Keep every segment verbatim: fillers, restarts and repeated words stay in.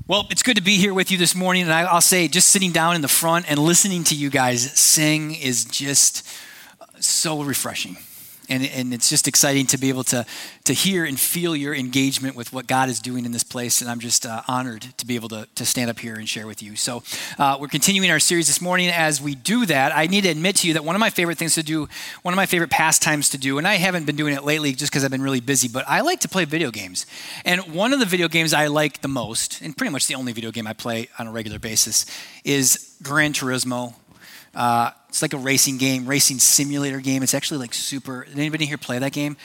Well, it's good to be here with you this morning, and I, I'll say just sitting down in the front and listening to you guys sing is just so refreshing. And, and it's just exciting to be able to, to hear and feel your engagement with what God is doing in this place. And I'm just uh, honored to be able to, to stand up here and share with you. So uh, we're continuing our series this morning. As we do that, I need to admit to you that one of my favorite things to do, one of my favorite pastimes to do, and I haven't been doing it lately just because I've been really busy, but I like to play video games. And one of the video games I like the most, and pretty much the only video game I play on a regular basis, is Gran Turismo. Uh, it's like a racing game, racing simulator game. It's actually like super. Did anybody here play that game?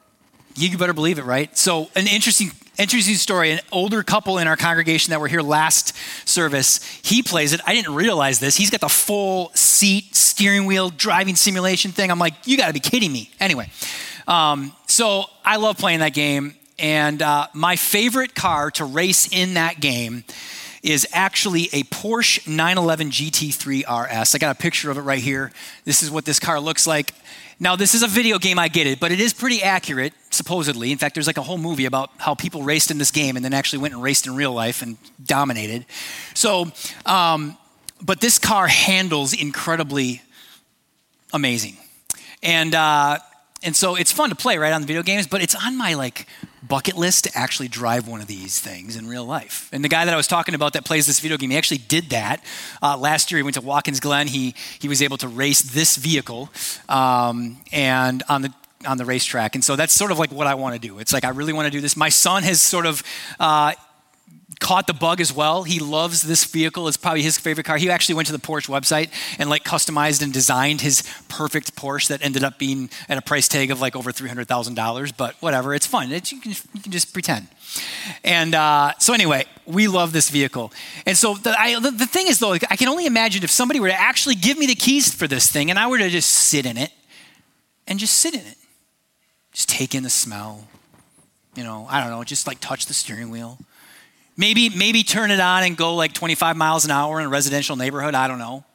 You better believe it, right? So an interesting, interesting story. An older couple in our congregation that were here last service, he plays it. I didn't realize this. He's got the full seat, steering wheel, driving simulation thing. I'm like, you got to be kidding me. Anyway, um, so I love playing that game. And uh, my favorite car to race in that game is actually a Porsche nine eleven G T three R S. I got a picture of it right here. This is what this car looks like. Now, this is a video game, I get it, but it is pretty accurate, supposedly. In fact, there's like a whole movie about how people raced in this game and then actually went and raced in real life and dominated. So, um, but this car handles incredibly amazing. And, uh, and so it's fun to play, right, on the video games, but it's on my, like, bucket list to actually drive one of these things in real life. And the guy that I was talking about that plays this video game, he actually did that. Uh, last year, he went to Watkins Glen. He he was able to race this vehicle um, and on the on the racetrack. And so that's sort of like what I want to do. It's like, I really want to do this. My son has sort of uh, caught the bug as well. He loves this vehicle. It's probably his favorite car. He actually went to the Porsche website and like customized and designed his perfect Porsche that ended up being at a price tag of like over three hundred thousand dollars, but whatever, it's fun. It's, you, can, you can just pretend. And uh, so anyway, we love this vehicle. And so the, I, the, the thing is though, I can only imagine if somebody were to actually give me the keys for this thing and I were to just sit in it and just sit in it, just take in the smell, you know, I don't know, just like touch the steering wheel. Maybe maybe turn it on and go like twenty-five miles an hour in a residential neighborhood. I don't know.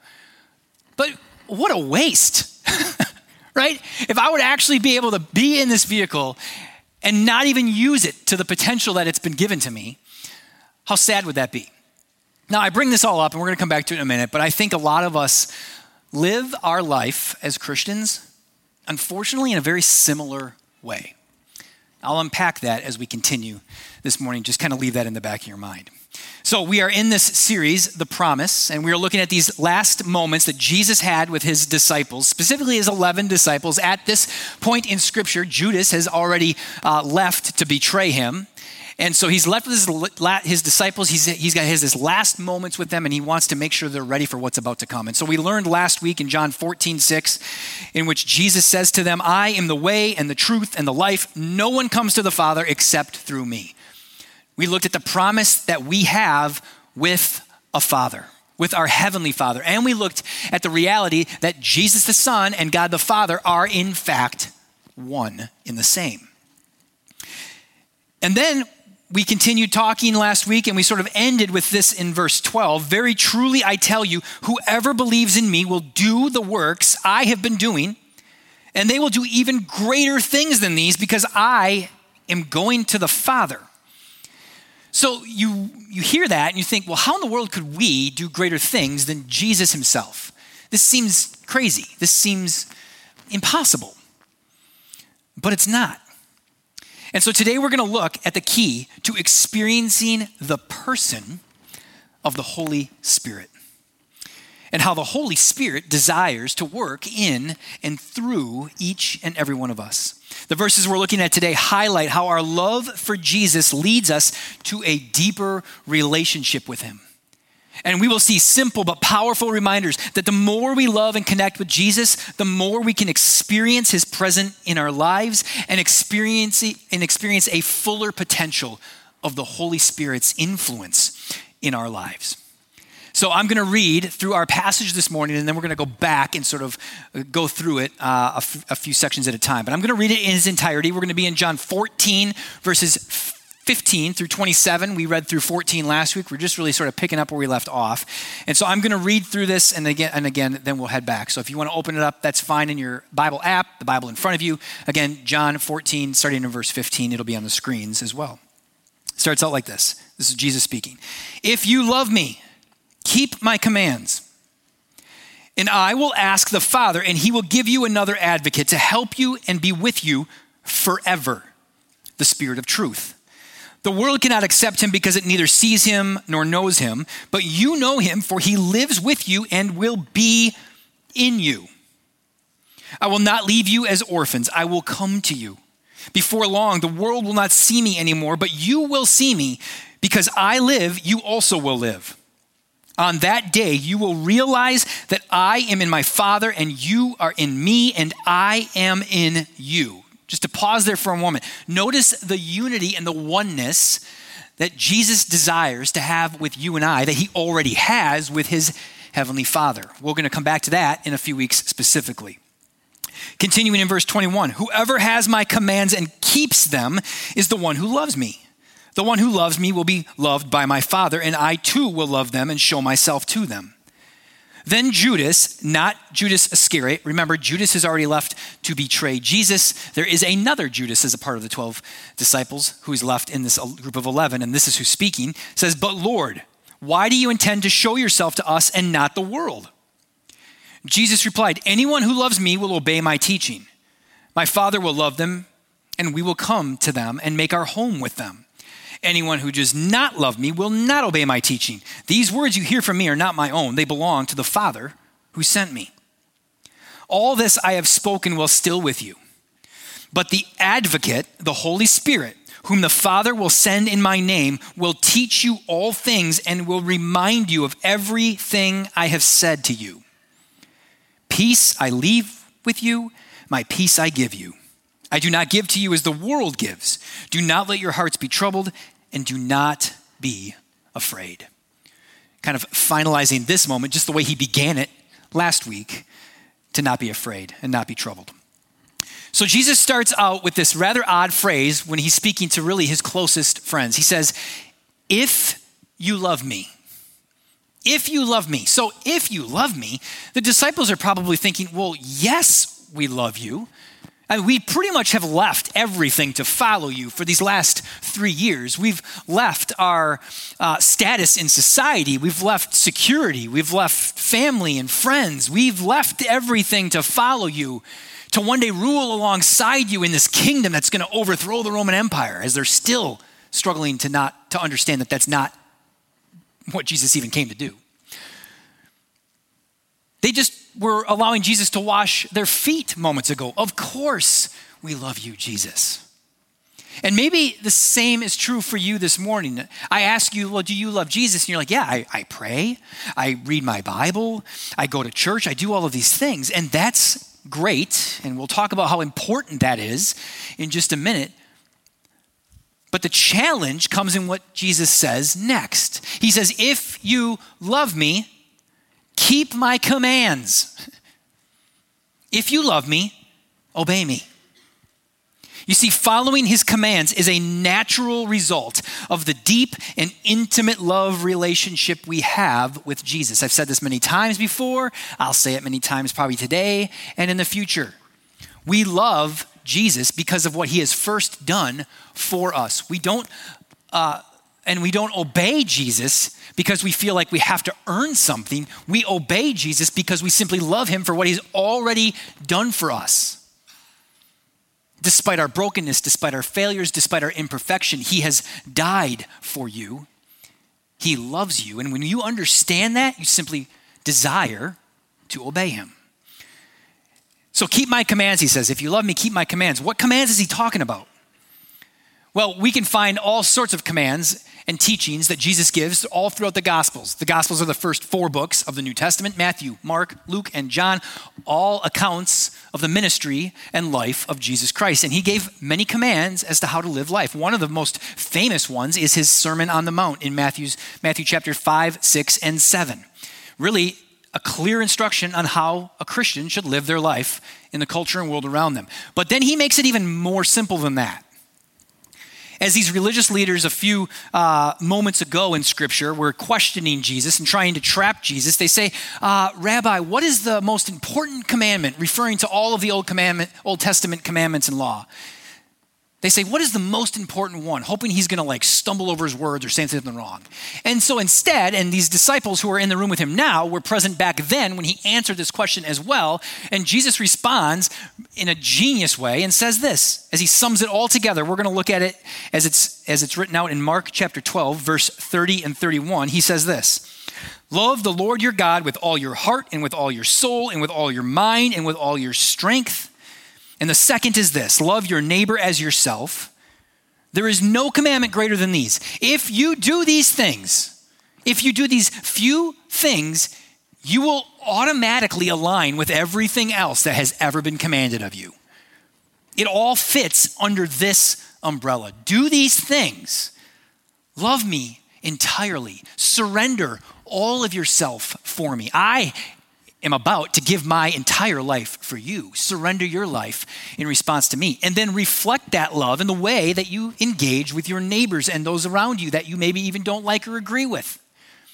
But what a waste, right? If I would actually be able to be in this vehicle and not even use it to the potential that it's been given to me, how sad would that be? Now, I bring this all up, and we're going to come back to it in a minute, but I think a lot of us live our life as Christians, unfortunately, in a very similar way. I'll unpack that as we continue this morning. Just kind of leave that in the back of your mind. So we are in this series, The Promise, and we are looking at these last moments that Jesus had with his disciples, specifically his eleven disciples. At this point in Scripture, Judas has already uh, left to betray him. And so he's left with his, his disciples. He's, he's got his, his last moments with them, and he wants to make sure they're ready for what's about to come. And so we learned last week in John fourteen six, in which Jesus says to them, I am the way and the truth and the life. No one comes to the Father except through me. We looked at the promise that we have with a Father, with our Heavenly Father. And we looked at the reality that Jesus the Son and God the Father are in fact one in the same. And then we continued talking last week, and we sort of ended with this in verse twelve. Very truly, I tell you, whoever believes in me will do the works I have been doing, and they will do even greater things than these because I am going to the Father. So you, you hear that and you think, well, how in the world could we do greater things than Jesus himself? This seems crazy. This seems impossible. But it's not. And so today we're going to look at the key to experiencing the person of the Holy Spirit and how the Holy Spirit desires to work in and through each and every one of us. The verses we're looking at today highlight how our love for Jesus leads us to a deeper relationship with him. And we will see simple but powerful reminders that the more we love and connect with Jesus, the more we can experience his presence in our lives and experience, and experience a fuller potential of the Holy Spirit's influence in our lives. So I'm going to read through our passage this morning, and then we're going to go back and sort of go through it uh, a, f- a few sections at a time. But I'm going to read it in its entirety. We're going to be in John fourteen, verses fifteen through twenty-seven. We read through fourteen last week. We're just really sort of picking up where we left off. And so I'm going to read through this, and again, and again, then we'll head back. So if you want to open it up, that's fine in your Bible app, the Bible in front of you. Again, John fourteen, starting in verse fifteen, it'll be on the screens as well. It starts out like this. This This is Jesus speaking. If you love me, keep my commands. And I will ask the Father, and he will give you another advocate to help you and be with you forever, the Spirit of truth. The world cannot accept him because it neither sees him nor knows him, but you know him, for he lives with you and will be in you. I will not leave you as orphans. I will come to you. Before long, the world will not see me anymore, but you will see me. Because I live, you also will live. On that day, you will realize that I am in my Father, and you are in me, and I am in you. Just to pause there for a moment. Notice the unity and the oneness that Jesus desires to have with you and I, that he already has with his heavenly Father. We're going to come back to that in a few weeks specifically. Continuing in verse twenty-one, whoever has my commands and keeps them is the one who loves me. The one who loves me will be loved by my Father, and I too will love them and show myself to them. Then Judas, not Judas Iscariot, remember Judas has already left to betray Jesus. There is another Judas as a part of the twelve disciples who's left in this group of eleven, and this is who's speaking, says, but Lord, why do you intend to show yourself to us and not the world? Jesus replied, anyone who loves me will obey my teaching. My Father will love them, and we will come to them and make our home with them. Anyone who does not love me will not obey my teaching. These words you hear from me are not my own. They belong to the Father who sent me. All this I have spoken while still with you. But the advocate, the Holy Spirit, whom the Father will send in my name, will teach you all things and will remind you of everything I have said to you. Peace I leave with you, my peace I give you. I do not give to you as the world gives. Do not let your hearts be troubled, and do not be afraid. Kind of finalizing this moment, just the way he began it last week, to not be afraid and not be troubled. So Jesus starts out with this rather odd phrase when he's speaking to really his closest friends. He says, if you love me, if you love me. So if you love me, the disciples are probably thinking, well, yes, we love you. I mean, we pretty much have left everything to follow you for these last three years. We've left our uh, status in society. We've left security. We've left family and friends. We've left everything to follow you, to one day rule alongside you in this kingdom that's going to overthrow the Roman Empire, as they're still struggling to not to understand that that's not what Jesus even came to do. They just were allowing Jesus to wash their feet moments ago. Of course, we love you, Jesus. And maybe the same is true for you this morning. I ask you, well, do you love Jesus? And you're like, yeah, I, I pray. I read my Bible. I go to church. I do all of these things. And that's great. And we'll talk about how important that is in just a minute. But the challenge comes in what Jesus says next. He says, if you love me, keep my commands. If you love me, obey me. You see, following his commands is a natural result of the deep and intimate love relationship we have with Jesus. I've said this many times before. I'll say it many times probably today and in the future. We love Jesus because of what he has first done for us. We don't, uh, and we don't obey Jesus because we feel like we have to earn something. We obey Jesus because we simply love him for what he's already done for us. Despite our brokenness, despite our failures, despite our imperfection, he has died for you. He loves you. And when you understand that, you simply desire to obey him. So keep my commands, he says. If you love me, keep my commands. What commands is he talking about? Well, we can find all sorts of commands and teachings that Jesus gives all throughout the Gospels. The Gospels are the first four books of the New Testament: Matthew, Mark, Luke, and John, all accounts of the ministry and life of Jesus Christ. And he gave many commands as to how to live life. One of the most famous ones is his Sermon on the Mount in Matthew's, Matthew chapter five, six, and seven. Really, a clear instruction on how a Christian should live their life in the culture and world around them. But then he makes it even more simple than that. As these religious leaders a few uh, moments ago in Scripture were questioning Jesus and trying to trap Jesus, they say, uh, Rabbi, what is the most important commandment, referring to all of the Old commandment, Old Testament commandments and law? They say, what is the most important one? Hoping he's going to like stumble over his words or say something wrong. And so instead, and these disciples who are in the room with him now were present back then when he answered this question as well. And Jesus responds in a genius way and says this, as he sums it all together. We're going to look at it as it's, as it's written out in Mark chapter twelve, verse thirty and thirty-one. He says this, love the Lord your God with all your heart and with all your soul and with all your mind and with all your strength. And the second is this, love your neighbor as yourself. There is no commandment greater than these. If you do these things, if you do these few things, you will automatically align with everything else that has ever been commanded of you. It all fits under this umbrella. Do these things. Love me entirely. Surrender all of yourself for me. I am about to give my entire life for you. Surrender your life in response to me. And then reflect that love in the way that you engage with your neighbors and those around you that you maybe even don't like or agree with.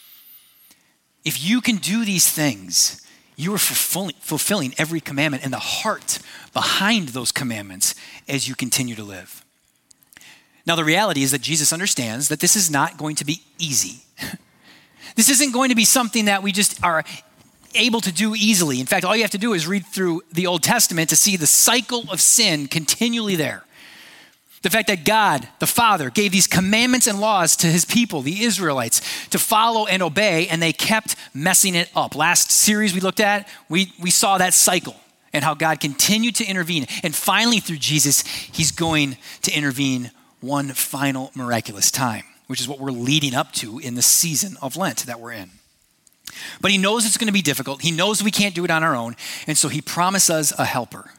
If you can do these things, you are fulfilling, fulfilling every commandment and the heart behind those commandments as you continue to live. Now, the reality is that Jesus understands that this is not going to be easy. This isn't going to be something that we just are able to do easily. In fact, all you have to do is read through the Old Testament to see the cycle of sin continually there. The fact that God, the Father, gave these commandments and laws to his people, the Israelites, to follow and obey, and they kept messing it up. Last series we looked at, we, we saw that cycle and how God continued to intervene. And finally, through Jesus, he's going to intervene one final miraculous time, which is what we're leading up to in the season of Lent that we're in. But he knows it's going to be difficult. He knows we can't do it on our own. And so he promised us a helper.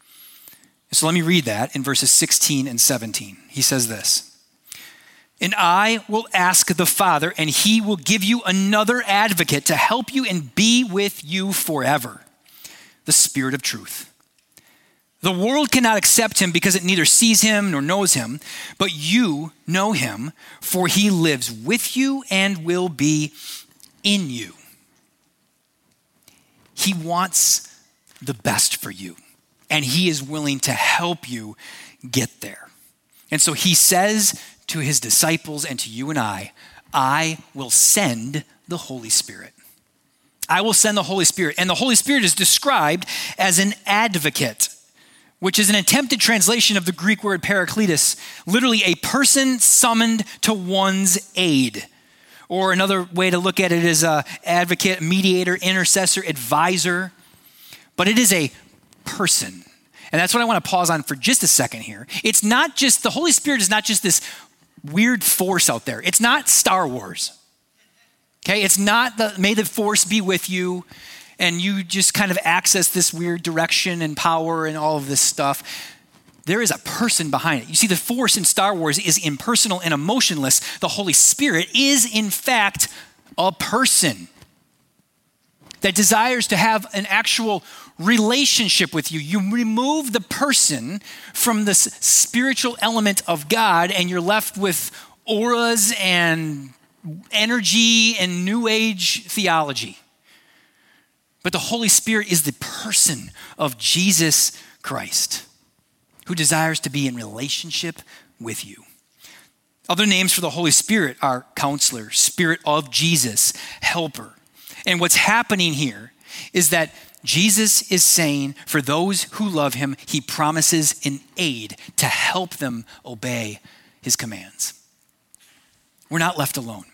So let me read that in verses sixteen and seventeen. He says this, and I will ask the Father, and he will give you another advocate to help you and be with you forever, the Spirit of truth. The world cannot accept him because it neither sees him nor knows him, but you know him, for he lives with you and will be in you. He wants the best for you, and he is willing to help you get there. And so he says to his disciples and to you and I, I will send the Holy Spirit. I will send the Holy Spirit. And the Holy Spirit is described as an advocate, which is an attempted translation of the Greek word parakletos, literally a person summoned to one's aid. Or another way to look at it is a advocate, mediator, intercessor, advisor. But it is a person. And that's what I want to pause on for just a second here. It's not just, the Holy Spirit is not just this weird force out there. It's not Star Wars. Okay, it's not the, may the force be with you, and you just kind of access this weird direction and power and all of this stuff. There is a person behind it. You see, the force in Star Wars is impersonal and emotionless. The Holy Spirit is, in fact, a person that desires to have an actual relationship with you. You remove the person from this spiritual element of God, and you're left with auras and energy and New Age theology. But the Holy Spirit is the person of Jesus Christ, who desires to be in relationship with you. Other names for the Holy Spirit are Counselor, Spirit of Jesus, Helper. And what's happening here is that Jesus is saying for those who love him, he promises an aid to help them obey his commands. We're not left alone.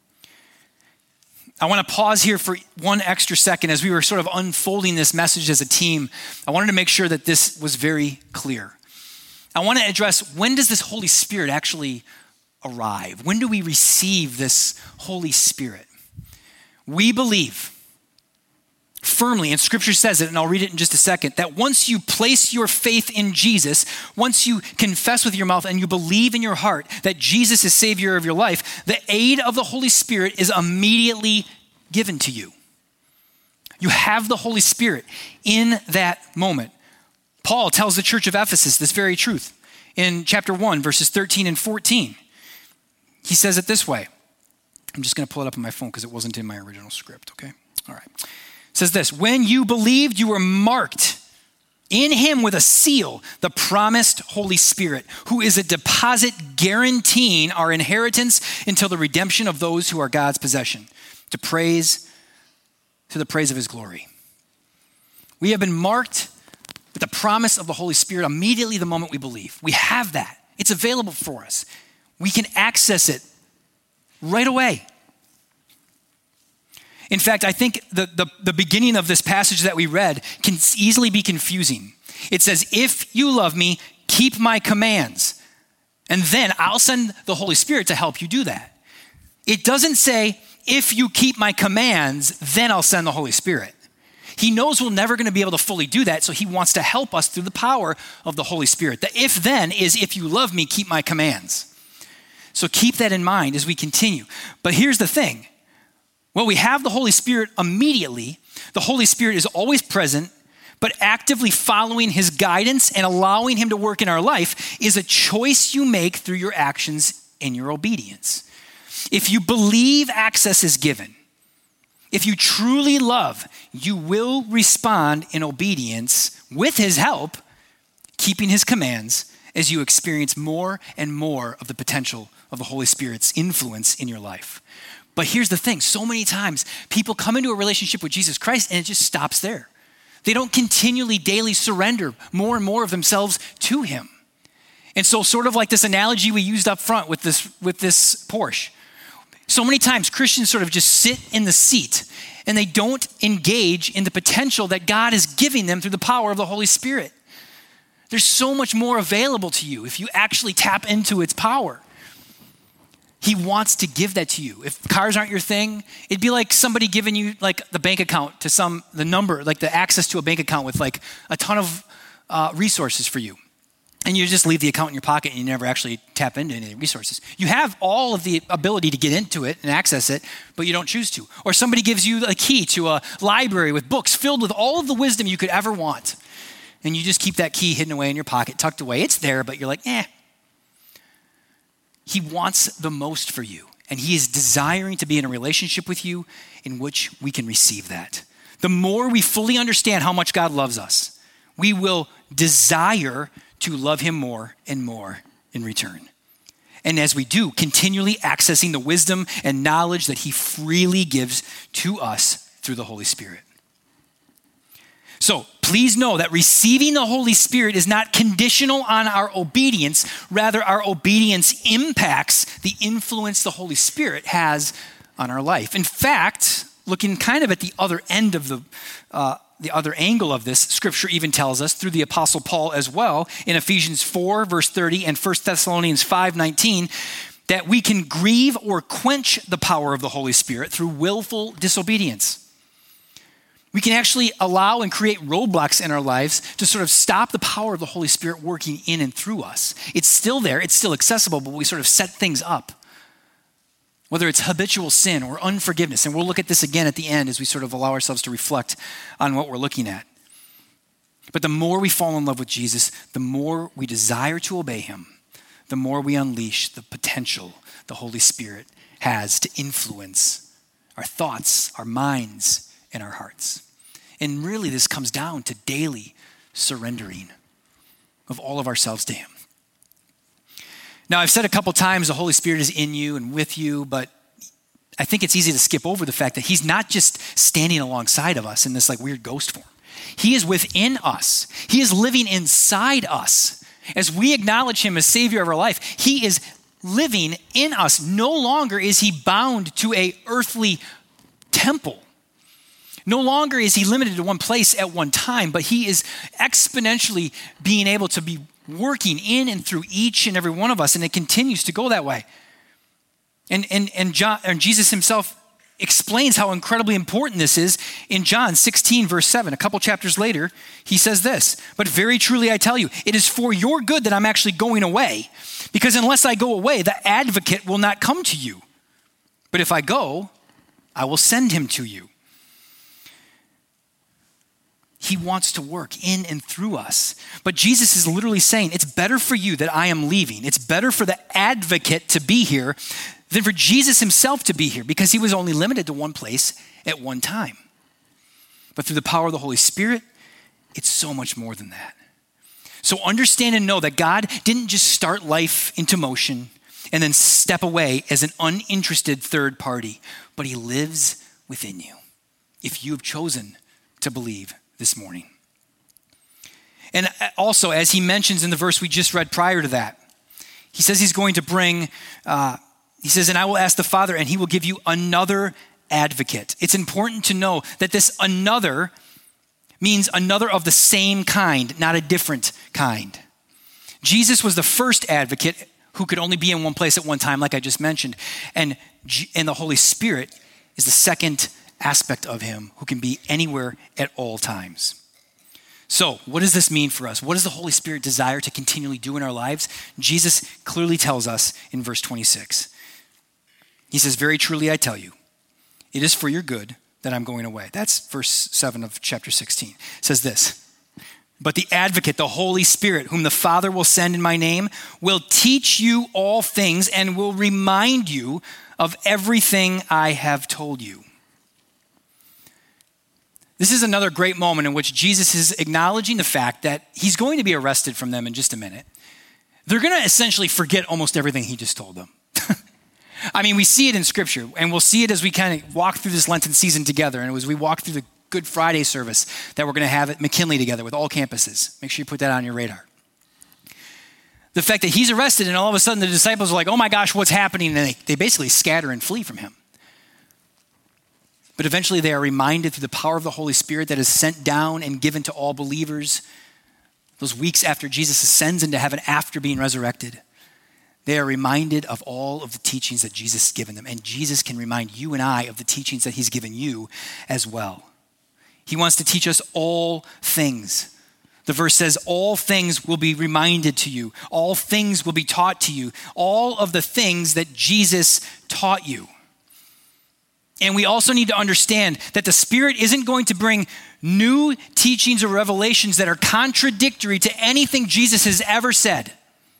I want to pause here for one extra second as we were sort of unfolding this message as a team. I wanted to make sure that this was very clear. I want to address, when does this Holy Spirit actually arrive? When do we receive this Holy Spirit? We believe firmly, and Scripture says it, and I'll read it in just a second, that once you place your faith in Jesus, once you confess with your mouth and you believe in your heart that Jesus is Savior of your life, the aid of the Holy Spirit is immediately given to you. You have the Holy Spirit in that moment. Paul tells the church of Ephesus this very truth in chapter one, verses thirteen and fourteen. He says it this way. I'm just going to pull it up on my phone because it wasn't in my original script, okay? All right. It says this, when you believed, you were marked In him with a seal, the promised Holy Spirit, who is a deposit guaranteeing our inheritance until the redemption of those who are God's possession, to praise, to the praise of his glory. We have been marked with the promise of the Holy Spirit immediately the moment we believe. We have that. It's available for us. We can access it right away. In fact, I think the, the, the beginning of this passage that we read can easily be confusing. It says, if you love me, keep my commands, and then I'll send the Holy Spirit to help you do that. It doesn't say, if you keep my commands, then I'll send the Holy Spirit. He knows we're never going to be able to fully do that, so he wants to help us through the power of the Holy Spirit. The if then is, if you love me, keep my commands. So keep that in mind as we continue. But here's the thing. Well, we have the Holy Spirit immediately. The Holy Spirit is always present, but actively following his guidance and allowing him to work in our life is a choice you make through your actions and your obedience. If you believe access is given, if you truly love, you will respond in obedience with his help, keeping his commands as you experience more and more of the potential of the Holy Spirit's influence in your life. But here's the thing, so many times people come into a relationship with Jesus Christ and it just stops there. They don't continually daily surrender more and more of themselves to him. And so sort of like this analogy we used up front with this, with this Porsche. So many times Christians sort of just sit in the seat and they don't engage in the potential that God is giving them through the power of the Holy Spirit. There's so much more available to you if you actually tap into its power. He wants to give that to you. If cars aren't your thing, it'd be like somebody giving you like the bank account to some, the number, like the access to a bank account with like a ton of uh, resources for you. And you just leave the account in your pocket and you never actually tap into any resources. You have all of the ability to get into it and access it, but you don't choose to. Or somebody gives you a key to a library with books filled with all of the wisdom you could ever want. And you just keep that key hidden away in your pocket, tucked away. It's there, but you're like, eh. He wants the most for you, and he is desiring to be in a relationship with you in which we can receive that. The more we fully understand how much God loves us, we will desire to love him more and more in return. And as we do, continually accessing the wisdom and knowledge that he freely gives to us through the Holy Spirit. So please know that receiving the Holy Spirit is not conditional on our obedience. Rather, our obedience impacts the influence the Holy Spirit has on our life. In fact, looking kind of at the other end of the uh, the other angle of this, Scripture even tells us through the Apostle Paul as well in Ephesians four, verse thirty, and First Thessalonians five, nineteen, that we can grieve or quench the power of the Holy Spirit through willful disobedience. We can actually allow and create roadblocks in our lives to sort of stop the power of the Holy Spirit working in and through us. It's still there, it's still accessible, but we sort of set things up. Whether it's habitual sin or unforgiveness, and we'll look at this again at the end as we sort of allow ourselves to reflect on what we're looking at. But the more we fall in love with Jesus, the more we desire to obey him, the more we unleash the potential the Holy Spirit has to influence our thoughts, our minds, and our hearts. And really this comes down to daily surrendering of all of ourselves to him. Now, I've said a couple times the Holy Spirit is in you and with you, but I think it's easy to skip over the fact that he's not just standing alongside of us in this like weird ghost form. He is within us. He is living inside us. As we acknowledge him as Savior of our life, he is living in us. No longer is he bound to a earthly temple. No longer is he limited to one place at one time, but he is exponentially being able to be working in and through each and every one of us, and it continues to go that way. And, and, and, John, and Jesus himself explains how incredibly important this is in John sixteen, verse seven. A couple chapters later, he says this, "But very truly I tell you, it is for your good that I'm actually going away, because unless I go away, the advocate will not come to you. But if I go, I will send him to you." He wants to work in and through us. But Jesus is literally saying, it's better for you that I am leaving. It's better for the advocate to be here than for Jesus himself to be here, because he was only limited to one place at one time. But through the power of the Holy Spirit it's so much more than that. So understand and know that God didn't just start life into motion and then step away as an uninterested third party, but he lives within you if you have chosen to believe this morning. And also, as he mentions in the verse we just read prior to that, he says he's going to bring, uh, he says, and I will ask the Father and he will give you another advocate. It's important to know that this another means another of the same kind, not a different kind. Jesus was the first advocate who could only be in one place at one time, like I just mentioned. And, and the Holy Spirit is the second aspect of him who can be anywhere at all times. So what does this mean for us? What does the Holy Spirit desire to continually do in our lives? Jesus clearly tells us in verse twenty-six. He says, very truly I tell you, it is for your good that I'm going away. That's verse seven of chapter sixteen. It says this, but the advocate, the Holy Spirit, whom the Father will send in my name, will teach you all things and will remind you of everything I have told you. This is another great moment in which Jesus is acknowledging the fact that he's going to be arrested from them in just a minute. They're going to essentially forget almost everything he just told them. I mean, we see it in Scripture, and we'll see it as we kind of walk through this Lenten season together, and as we walk through the Good Friday service that we're going to have at McKinley together with all campuses. Make sure you put that on your radar. The fact that he's arrested, and all of a sudden the disciples are like, oh my gosh, what's happening? And they, they basically scatter and flee from him. But eventually they are reminded through the power of the Holy Spirit that is sent down and given to all believers those weeks after Jesus ascends into heaven after being resurrected. They are reminded of all of the teachings that Jesus has given them. And Jesus can remind you and I of the teachings that he's given you as well. He wants to teach us all things. The verse says, all things will be reminded to you. All things will be taught to you. All of the things that Jesus taught you. And we also need to understand that the Spirit isn't going to bring new teachings or revelations that are contradictory to anything Jesus has ever said.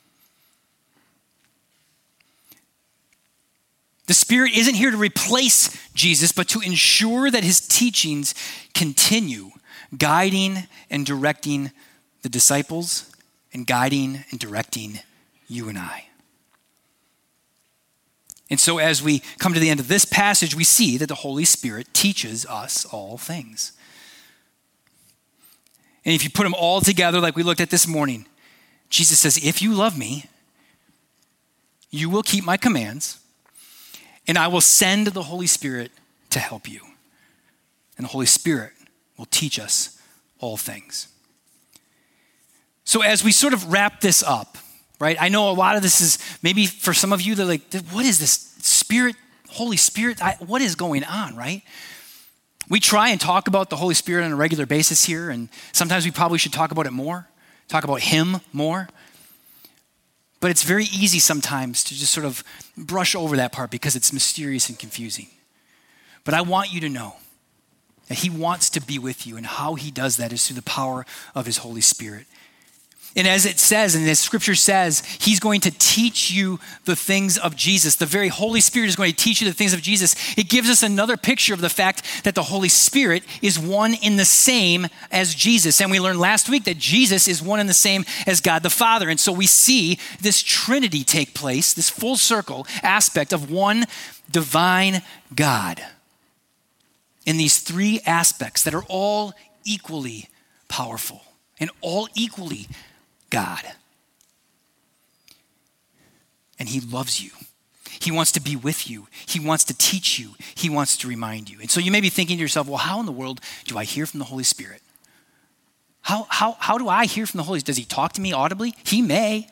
The Spirit isn't here to replace Jesus, but to ensure that his teachings continue guiding and directing the disciples and guiding and directing you and I. And so as we come to the end of this passage, we see that the Holy Spirit teaches us all things. And if you put them all together like we looked at this morning, Jesus says, if you love me, you will keep my commands, and I will send the Holy Spirit to help you. And the Holy Spirit will teach us all things. So as we sort of wrap this up, right? I know a lot of this is maybe for some of you, they're like, what is this Spirit, Holy Spirit? I, what is going on, right? We try and talk about the Holy Spirit on a regular basis here, and sometimes we probably should talk about it more, talk about him more. But it's very easy sometimes to just sort of brush over that part because it's mysterious and confusing. But I want you to know that he wants to be with you, and how he does that is through the power of his Holy Spirit. And as it says, and as Scripture says, he's going to teach you the things of Jesus. The very Holy Spirit is going to teach you the things of Jesus. It gives us another picture of the fact that the Holy Spirit is one in the same as Jesus. And we learned last week that Jesus is one in the same as God the Father. And so we see this Trinity take place, this full circle aspect of one divine God in these three aspects that are all equally powerful and all equally God. And he loves you. He wants to be with you. He wants to teach you. He wants to remind you. And so you may be thinking to yourself, well, how in the world do I hear from the Holy Spirit? How, how, how do I hear from the Holy Spirit? Does he talk to me audibly? He may.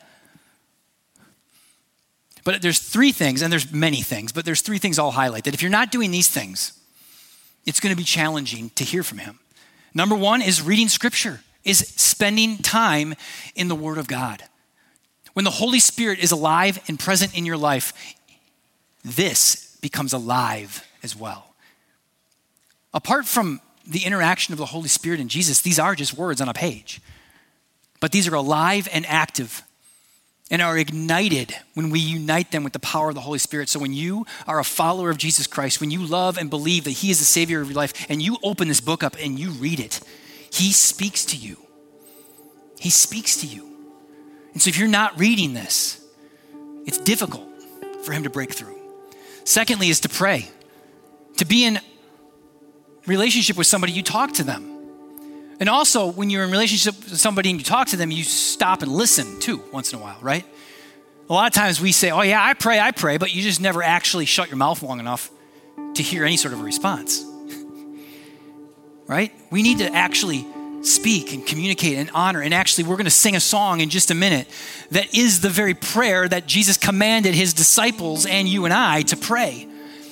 But there's three things, and there's many things, but there's three things I'll highlight, that if you're not doing these things, it's going to be challenging to hear from him. Number one is reading Scripture, is spending time in the Word of God. When the Holy Spirit is alive and present in your life, this becomes alive as well. Apart from the interaction of the Holy Spirit and Jesus, these are just words on a page. But these are alive and active and are ignited when we unite them with the power of the Holy Spirit. So when you are a follower of Jesus Christ, when you love and believe that he is the Savior of your life, and you open this book up and you read it, He speaks to you. He speaks to you. And so if you're not reading this, it's difficult for him to break through. Secondly is to pray. To be in relationship with somebody, you talk to them. And also, when you're in relationship with somebody and you talk to them, you stop and listen too once in a while, right? A lot of times we say, oh yeah, I pray, I pray, but you just never actually shut your mouth long enough to hear any sort of a response, right? We need to actually speak and communicate and honor. And actually, we're going to sing a song in just a minute that is the very prayer that Jesus commanded his disciples and you and I to pray.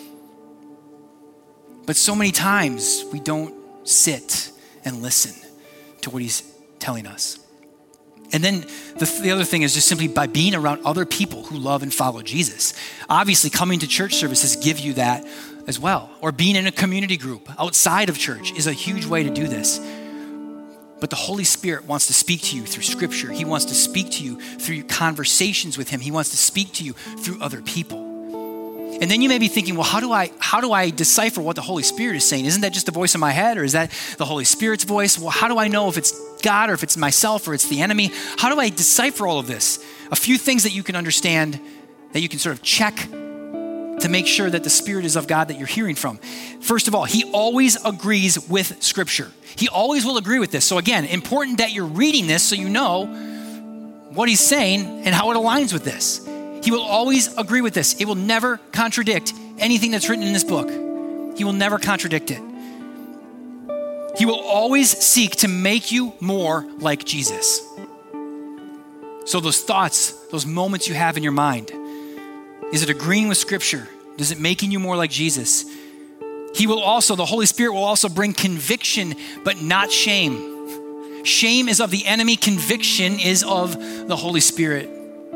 But so many times we don't sit and listen to what he's telling us. And then the, the other thing is just simply by being around other people who love and follow Jesus. Obviously, coming to church services give you that as well. Or being in a community group outside of church is a huge way to do this. But the Holy Spirit wants to speak to you through scripture. He wants to speak to you through conversations with him. He wants to speak to you through other people. And then you may be thinking, well, how do I how do I decipher what the Holy Spirit is saying? Isn't that just a voice in my head, or is that the Holy Spirit's voice? Well, how do I know if it's God or if it's myself or it's the enemy? How do I decipher all of this? A few things that you can understand, that you can sort of check to make sure that the Spirit is of God that you're hearing from. First of all, he always agrees with Scripture. He always will agree with this. So again, important that you're reading this so you know what he's saying and how it aligns with this. He will always agree with this. It will never contradict anything that's written in this book. He will never contradict it. He will always seek to make you more like Jesus. So those thoughts, those moments you have in your mind, is it agreeing with Scripture? Is it making you more like Jesus? He will also, the Holy Spirit will also bring conviction, but not shame. Shame is of the enemy. Conviction is of the Holy Spirit.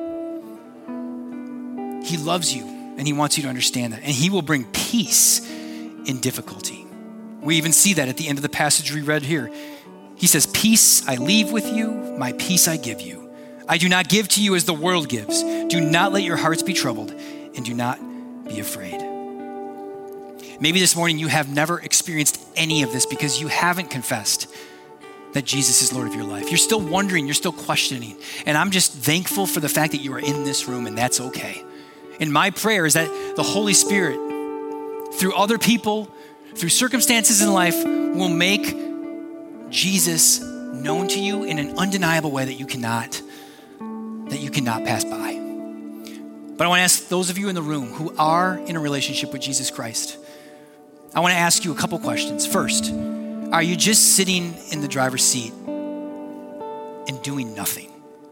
He loves you and he wants you to understand that. And he will bring peace in difficulty. We even see that at the end of the passage we read here. He says, peace I leave with you, my peace I give you. I do not give to you as the world gives. Do not let your hearts be troubled and do not be afraid. Maybe this morning you have never experienced any of this because you haven't confessed that Jesus is Lord of your life. You're still wondering, you're still questioning. And I'm just thankful for the fact that you are in this room, and that's okay. And my prayer is that the Holy Spirit, through other people, through circumstances in life, will make Jesus known to you in an undeniable way that you cannot, that you cannot pass by. But I want to ask those of you in the room who are in a relationship with Jesus Christ, I want to ask you a couple questions. First, are you just sitting in the driver's seat and doing nothing?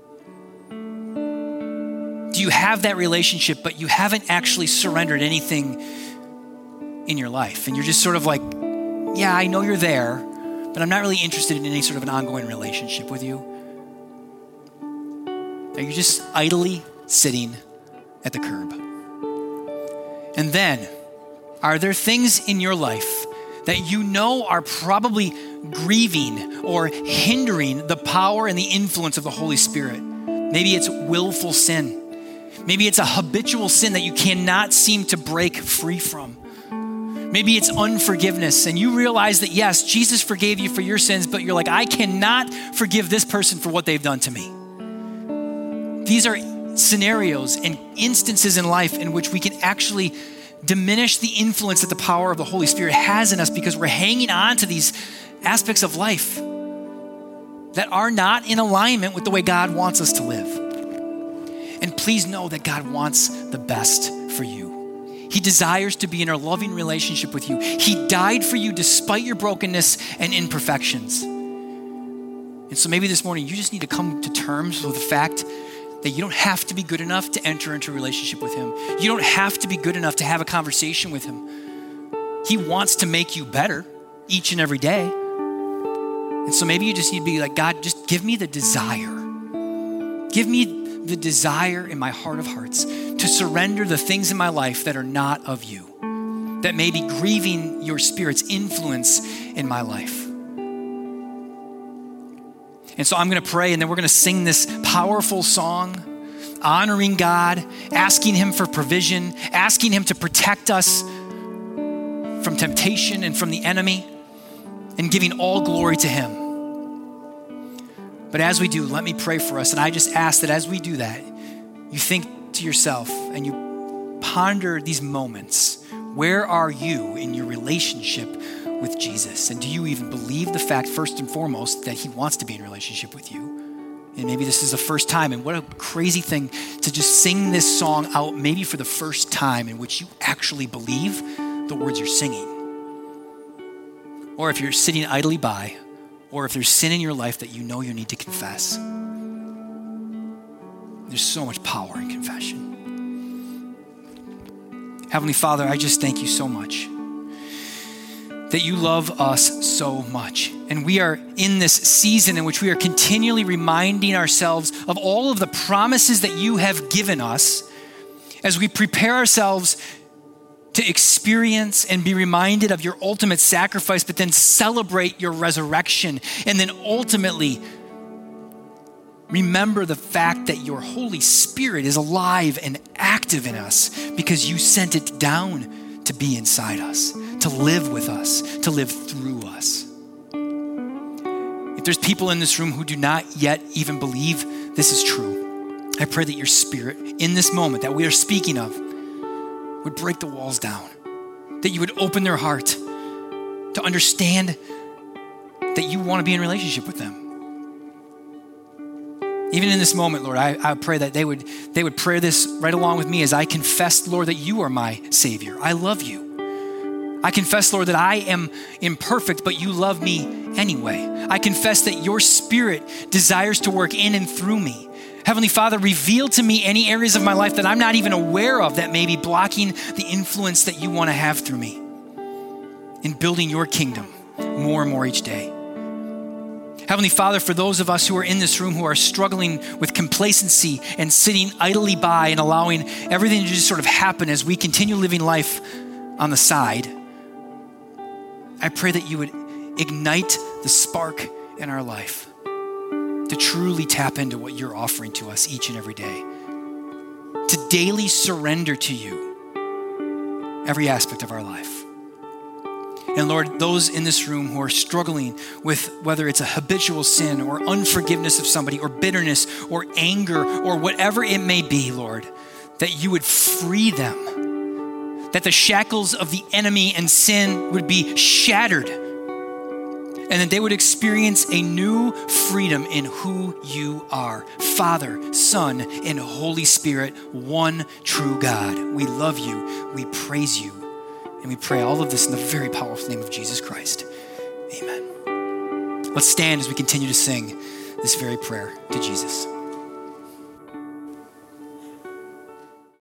Do you have that relationship, but you haven't actually surrendered anything in your life? And you're just sort of like, yeah, I know you're there, but I'm not really interested in any sort of an ongoing relationship with you. Are you just idly sitting at the curb? And then, are there things in your life that you know are probably grieving or hindering the power and the influence of the Holy Spirit? Maybe it's willful sin. Maybe it's a habitual sin that you cannot seem to break free from. Maybe it's unforgiveness, and you realize that, yes, Jesus forgave you for your sins, but you're like, I cannot forgive this person for what they've done to me. These are scenarios and instances in life in which we can actually diminish the influence that the power of the Holy Spirit has in us because we're hanging on to these aspects of life that are not in alignment with the way God wants us to live. And please know that God wants the best for you. He desires to be in a loving relationship with you. He died for you despite your brokenness and imperfections. And so maybe this morning you just need to come to terms with the fact that you don't have to be good enough to enter into a relationship with him. You don't have to be good enough to have a conversation with him. He wants to make you better each and every day. And so maybe you just need to be like, God, just give me the desire. Give me the desire in my heart of hearts to surrender the things in my life that are not of you, that may be grieving your Spirit's influence in my life. And so I'm going to pray, and then we're going to sing this powerful song, honoring God, asking him for provision, asking him to protect us from temptation and from the enemy, and giving all glory to him. But as we do, let me pray for us. And I just ask that as we do that, you think to yourself and you ponder these moments. Where are you in your relationship with Jesus? And do you even believe the fact, first and foremost, that he wants to be in a relationship with you? And maybe this is the first time, and what a crazy thing to just sing this song out, maybe for the first time, in which you actually believe the words you're singing. Or if you're sitting idly by, or if there's sin in your life that you know you need to confess. There's so much power in confession. Heavenly Father, I just thank you so much that you love us so much. And we are in this season in which we are continually reminding ourselves of all of the promises that you have given us as we prepare ourselves to experience and be reminded of your ultimate sacrifice, but then celebrate your resurrection. And then ultimately remember the fact that your Holy Spirit is alive and active in us because you sent it down to be inside us, to live with us, to live through us. If there's people in this room who do not yet even believe this is true, I pray that your Spirit in this moment that we are speaking of would break the walls down, that you would open their heart to understand that you want to be in a relationship with them. Even in this moment, Lord, I, I pray that they would, they would pray this right along with me as I confess, Lord, that you are my Savior. I love you. I confess, Lord, that I am imperfect, but you love me anyway. I confess that your Spirit desires to work in and through me. Heavenly Father, reveal to me any areas of my life that I'm not even aware of that may be blocking the influence that you want to have through me in building your kingdom more and more each day. Heavenly Father, for those of us who are in this room who are struggling with complacency and sitting idly by and allowing everything to just sort of happen as we continue living life on the side, I pray that you would ignite the spark in our life to truly tap into what you're offering to us each and every day, to daily surrender to you every aspect of our life. And Lord, those in this room who are struggling with whether it's a habitual sin or unforgiveness of somebody or bitterness or anger or whatever it may be, Lord, that you would free them, that the shackles of the enemy and sin would be shattered, and that they would experience a new freedom in who you are. Father, Son, and Holy Spirit, one true God. We love you, we praise you, and we pray all of this in the very powerful name of Jesus Christ. Amen. Let's stand as we continue to sing this very prayer to Jesus.